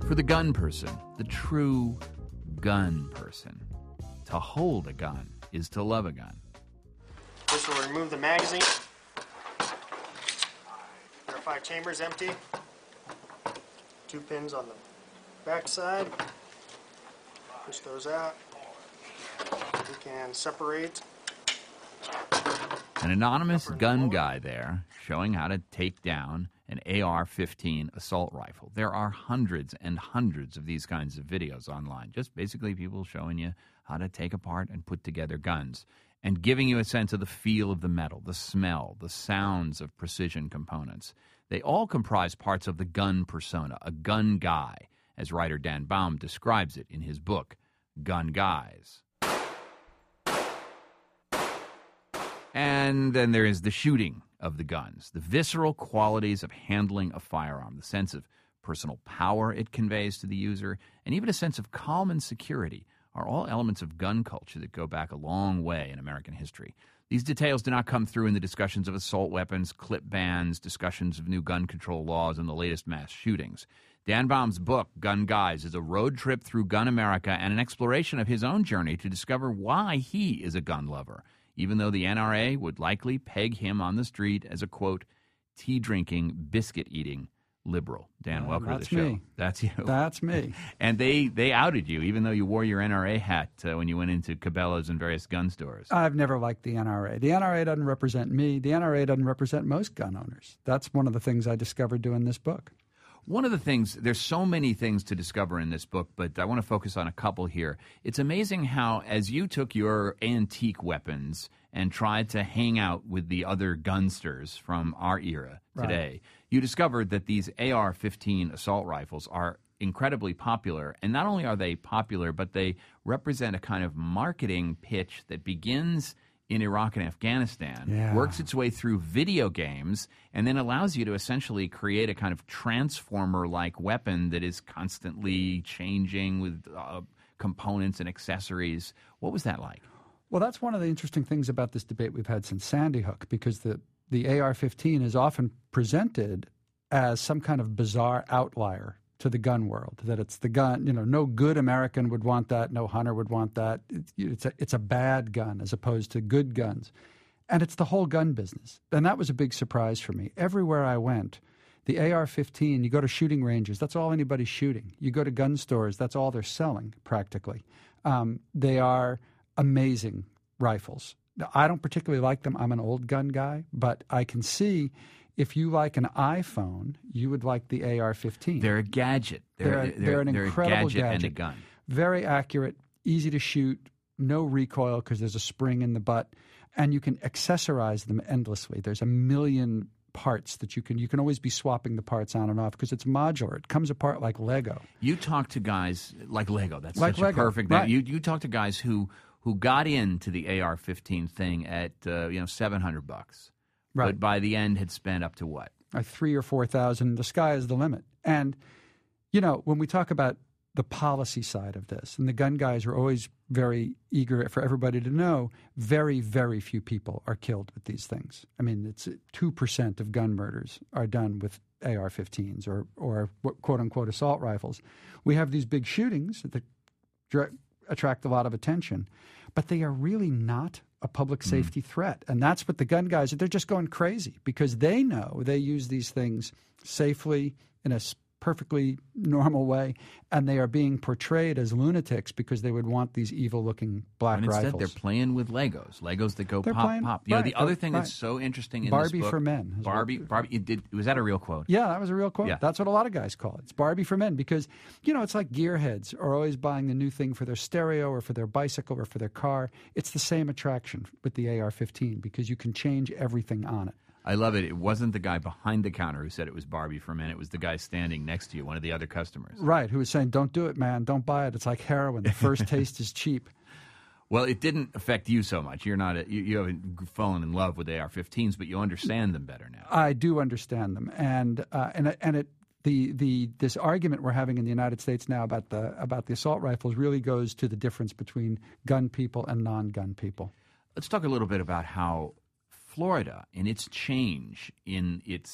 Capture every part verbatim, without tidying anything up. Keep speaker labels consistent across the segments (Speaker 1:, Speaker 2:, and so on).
Speaker 1: For the gun person, the true gun person, to hold a gun is to love a gun.
Speaker 2: First we'll remove the magazine. Our five chambers empty. Two pins on the back side. Push those out. We can separate.
Speaker 1: An anonymous gun guy there showing how to take down an A R fifteen assault rifle. There are hundreds and hundreds of these kinds of videos online. Just basically people showing you how to take apart and put together guns and giving you a sense of the feel of the metal, the smell, the sounds of precision components. They all comprise parts of the gun persona, a gun guy, as writer Dan Baum describes it in his book, Gun Guys. And then there is the shooting of the guns, the visceral qualities of handling a firearm, the sense of personal power it conveys to the user, and even a sense of calm and security are all elements of gun culture that go back a long way in American history. These details do not come through in the discussions of assault weapons, clip bans, discussions of new gun control laws, and the latest mass shootings. Dan Baum's book, Gun Guys, is a road trip through gun America and an exploration of his own journey to discover why he is a gun lover, even though the N R A would likely peg him on the street as a, quote, tea-drinking, biscuit-eating liberal. Dan,
Speaker 3: Uh,
Speaker 1: welcome to the
Speaker 3: that's
Speaker 1: show.
Speaker 3: me.
Speaker 1: That's you.
Speaker 3: That's me.
Speaker 1: And they, they outed you, even though you wore your N R A hat uh, when you went into Cabela's and various gun stores.
Speaker 3: I've never liked the N R A. The N R A doesn't represent me. The N R A doesn't represent most gun owners. That's one of the things I discovered doing this book.
Speaker 1: One of the things, there's so many things to discover in this book, but I want to focus on a couple here. It's amazing how, as you took your antique weapons and tried to hang out with the other gunsters from our era today, right, you discovered that these A R fifteen assault rifles are incredibly popular. And not only are they popular, but they represent a kind of marketing pitch that begins in Iraq and Afghanistan,
Speaker 3: yeah.
Speaker 1: works its way through video games, and then allows you to essentially create a kind of transformer-like weapon that is constantly changing with uh, components and accessories. What was that like?
Speaker 3: Well, that's one of the interesting things about this debate we've had since Sandy Hook, because the, the A R fifteen is often presented as some kind of bizarre outlier to the gun world, that it's the gun, you know, no good American would want that, no hunter would want that. It's, it's, a, it's a bad gun as opposed to good guns. And it's the whole gun business. And that was a big surprise for me. Everywhere I went, the A R fifteen, you go to shooting ranges, that's all anybody's shooting. You go to gun stores, that's all they're selling practically. Um, they are amazing rifles. I don't particularly like them. I'm an old gun guy, but I can see if you like an iPhone, you would like the A R fifteen.
Speaker 1: They're a gadget. They're,
Speaker 3: They're,
Speaker 1: they're,
Speaker 3: they're an
Speaker 1: they're
Speaker 3: incredible
Speaker 1: a gadget,
Speaker 3: gadget
Speaker 1: and a gun.
Speaker 3: Very accurate, easy to shoot, no recoil because there's a spring in the butt, and you can accessorize them endlessly. There's a million parts that you can you can always be swapping the parts on and off because it's modular. It comes apart like Lego.
Speaker 1: You talk to guys like Lego. That's
Speaker 3: like
Speaker 1: such
Speaker 3: Lego.
Speaker 1: a perfect.
Speaker 3: Right.
Speaker 1: You you talk to guys who who got into the A R fifteen thing at uh, you know seven hundred bucks,
Speaker 3: right.
Speaker 1: but by the end had spent up to what?
Speaker 3: Uh, three or four thousand. The sky is the limit. And you know when we talk about the policy side of this, and the gun guys are always very eager for everybody to know, very, very few people are killed with these things. I mean, it's two percent of gun murders are done with A R fifteens or, or quote-unquote assault rifles. We have these big shootings that attract a lot of attention, but they are really not a public safety mm. threat. And that's what the gun guys, they're just going crazy because they know they use these things safely in a perfectly normal way, and they are being portrayed as lunatics because they would want these evil-looking black
Speaker 1: and instead
Speaker 3: rifles.
Speaker 1: They're playing with Legos, Legos that go
Speaker 3: they're
Speaker 1: pop,
Speaker 3: playing,
Speaker 1: pop. You
Speaker 3: right,
Speaker 1: know, the other
Speaker 3: oh,
Speaker 1: thing
Speaker 3: right.
Speaker 1: that's so interesting in
Speaker 3: Barbie
Speaker 1: this book,
Speaker 3: for men.
Speaker 1: Barbie,
Speaker 3: what,
Speaker 1: Barbie. It did, was that a real quote?
Speaker 3: Yeah, that was a real quote.
Speaker 1: Yeah.
Speaker 3: That's what a lot of guys call it. It's Barbie for men because, you know, it's like gearheads are always buying the new thing for their stereo or for their bicycle or for their car. It's the same attraction with the A R fifteen because you can change everything on it.
Speaker 1: I love it. It wasn't the guy behind the counter who said it was Barbie for men. It was the guy standing next to you, one of the other customers.
Speaker 3: Right, who was saying, don't do it, man. Don't buy it. It's like heroin. The first taste is cheap.
Speaker 1: Well, it didn't affect you so much. You're not a, you, you haven't fallen in love with A R fifteens, but you understand them better now.
Speaker 3: I do understand them. And uh, and and it the the this argument we're having in the United States now about the about the assault rifles really goes to the difference between gun people and non-gun people.
Speaker 1: Let's talk a little bit about how Florida and its change in its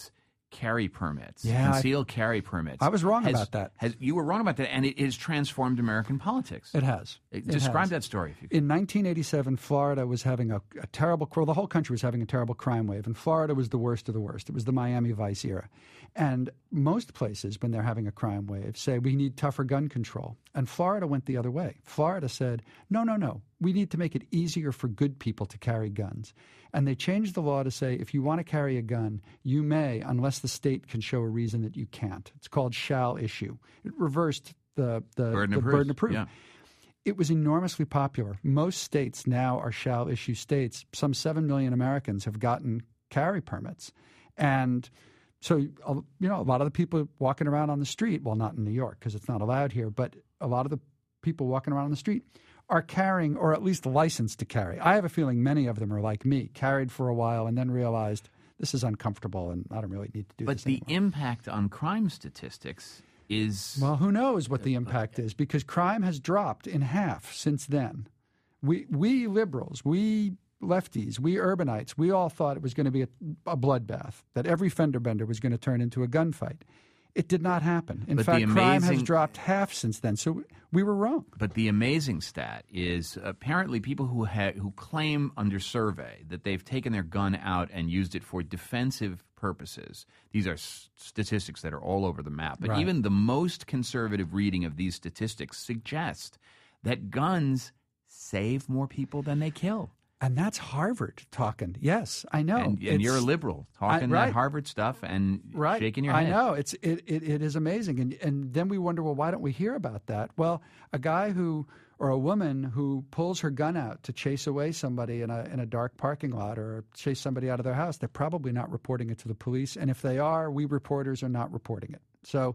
Speaker 1: carry permits,
Speaker 3: Yeah,
Speaker 1: concealed carry permits.
Speaker 3: I was wrong
Speaker 1: has-
Speaker 3: about that.
Speaker 1: Has, you were wrong about that, and it has transformed American politics.
Speaker 3: It has.
Speaker 1: Uh,
Speaker 3: It
Speaker 1: Describe
Speaker 3: has.
Speaker 1: that story, if you could.
Speaker 3: In nineteen eighty-seven, Florida was having a, a terrible, well, the whole country was having a terrible crime wave, and Florida was the worst of the worst. It was the Miami Vice era. And most places, when they're having a crime wave, say we need tougher gun control. And Florida went the other way. Florida said, no, no, no, we need to make it easier for good people to carry guns. And they changed the law to say if you want to carry a gun, you may, unless the state can show a reason that you can't. It's called shall issue. It reversed the, the,
Speaker 1: Burden
Speaker 3: the
Speaker 1: of proof.
Speaker 3: burden of proof.
Speaker 1: Yeah.
Speaker 3: It was enormously popular. Most states now are shall issue states. Some seven million Americans have gotten carry permits. And so, uh, you know, a lot of the people walking around on the street, well, not in New York because it's not allowed here, but a lot of the people walking around on the street are carrying or at least licensed to carry. I have a feeling many of them are like me, carried for a while and then realized this is uncomfortable and I don't really need to do
Speaker 1: But
Speaker 3: this
Speaker 1: the
Speaker 3: anymore.
Speaker 1: impact on crime statistics is...
Speaker 3: Well, who knows what the impact is because crime has dropped in half since then. We we liberals, we lefties, we urbanites, we all thought it was going to be a, a bloodbath, that every fender bender was going to turn into a gunfight. It did not happen. In
Speaker 1: But the
Speaker 3: fact, crime has
Speaker 1: amazing-
Speaker 3: dropped half since then. So we were wrong.
Speaker 1: But the amazing stat is apparently people who ha- who claim under survey that they've taken their gun out and used it for defensive purposes. These are s- statistics that are all over the map. But
Speaker 3: Right.
Speaker 1: even the most conservative reading of these statistics suggest that guns save more people than they kill.
Speaker 3: And that's Harvard talking. Yes, I know.
Speaker 1: and and you're a
Speaker 3: It's-
Speaker 1: liberal talking
Speaker 3: I- right.
Speaker 1: that Harvard stuff and
Speaker 3: Right.
Speaker 1: shaking your
Speaker 3: I
Speaker 1: head.
Speaker 3: know. It's it, it, it is amazing. And and then we wonder, well, why don't we hear about that? Well, a guy who or a woman who pulls her gun out to chase away somebody in a in a dark parking lot or chase somebody out of their house, they're probably not reporting it to the police. And if they are, we reporters are not reporting it. So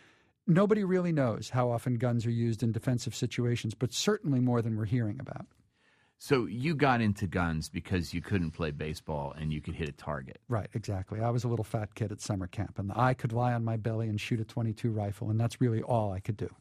Speaker 3: nobody really knows how often guns are used in defensive situations, but certainly more than we're hearing about.
Speaker 1: So you got into guns because you couldn't play baseball and you could hit a target.
Speaker 3: Right, exactly. I was a little fat kid at summer camp, and I could lie on my belly and shoot a twenty-two rifle, and that's really all I could do.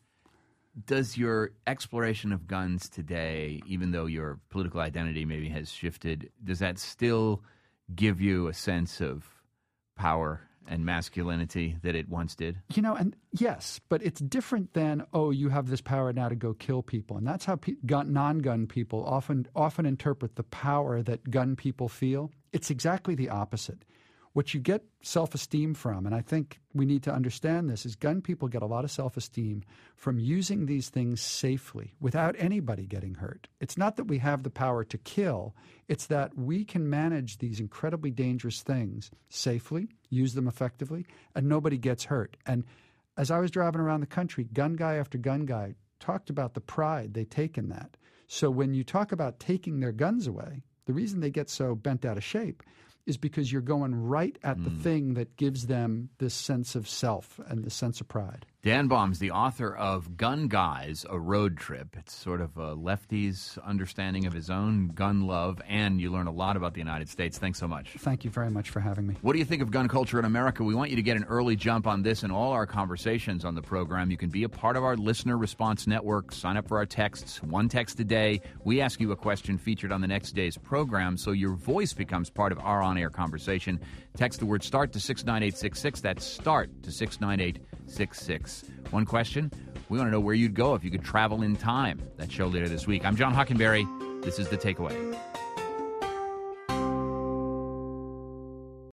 Speaker 1: Does your exploration of guns today, even though your political identity maybe has shifted, does that still give you a sense of power and masculinity that it once did?
Speaker 3: You know, and yes, but it's different than, oh, you have this power now to go kill people. And that's how pe- gun, non-gun people often often interpret the power that gun people feel. It's exactly the opposite. What you get self-esteem from, and I think we need to understand this, is gun people get a lot of self-esteem from using these things safely without anybody getting hurt. It's not that we have the power to kill. It's that we can manage these incredibly dangerous things safely, use them effectively, and nobody gets hurt. And as I was driving around the country, gun guy after gun guy talked about the pride they take in that. So when you talk about taking their guns away, the reason they get so bent out of shape is because you're going right at the thing that gives them this sense of self and this sense of pride.
Speaker 1: Dan Baum's the author of Gun Guys, A Road Trip. It's sort of a lefty's understanding of his own gun love, and you learn a lot about the United States. Thanks so much.
Speaker 3: Thank you very much for having me.
Speaker 1: What do you think of gun culture in America? We want you to get an early jump on this and all our conversations on the program. You can be a part of our listener response network. Sign up for our texts, one text a day. We ask you a question featured on the next day's program, so your voice becomes part of our on-air conversation. Text the word START to six nine eight six six. That's START to six nine eight six six. One question, we want to know where you'd go if you could travel in time. That show later this week. I'm John Hockenberry. This is The Takeaway.